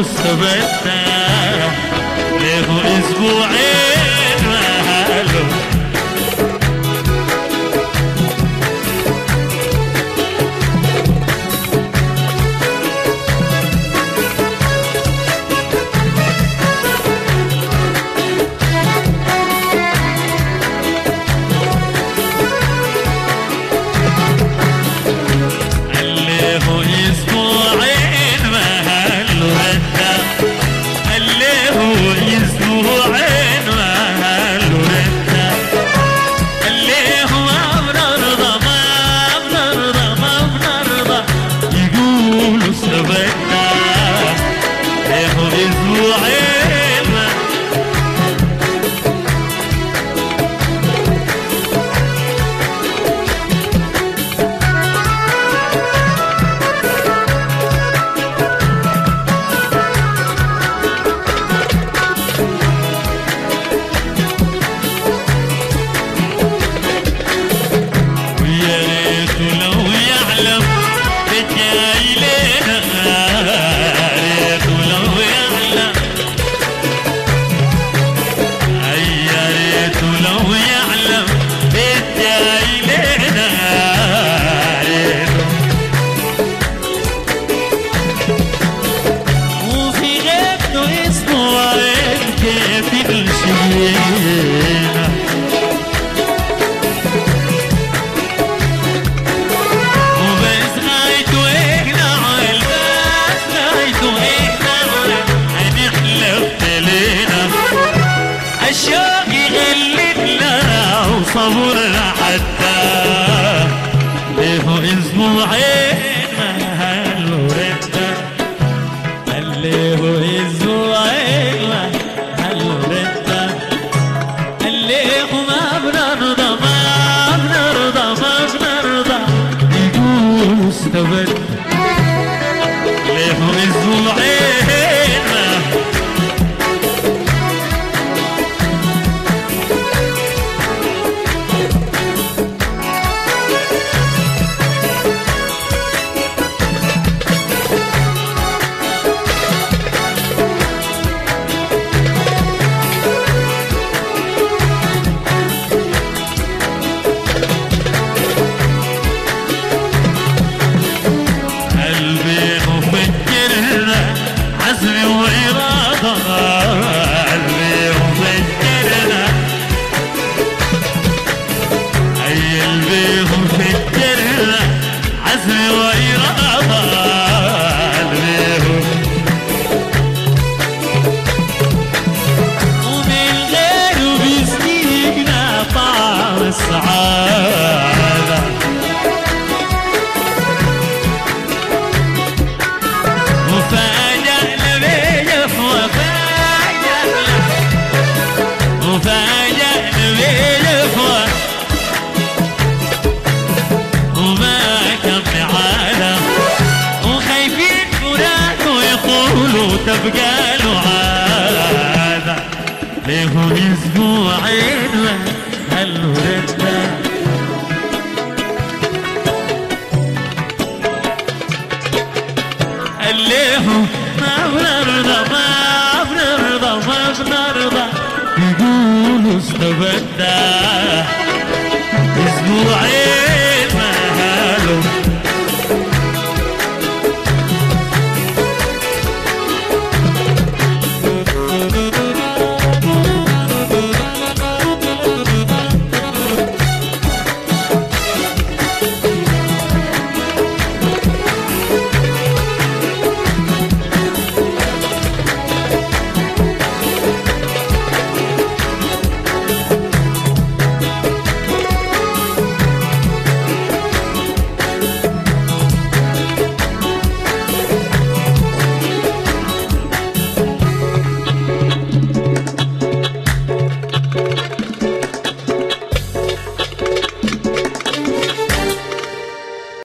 يقولوا استبدنا له اسبوعين مهله. صبرنا حتى له اسبوعين مهله رده. له اسبوعين مهله رده. له ما بنرضى ما بنرضى ما بنرضى يقولوا استبد. له اسبوعين عزم وإرادة. قلبي مفكرنا أي قلبي مفكرنا عزم وإرادة. قلبي ومن غيره بيسقينا طعم السعادة. تبقى له عادة. له اسبوعين مهله رده. له ما بنرضى ما بنرضى ما بنرضى يقولوا استبدى اسبوعين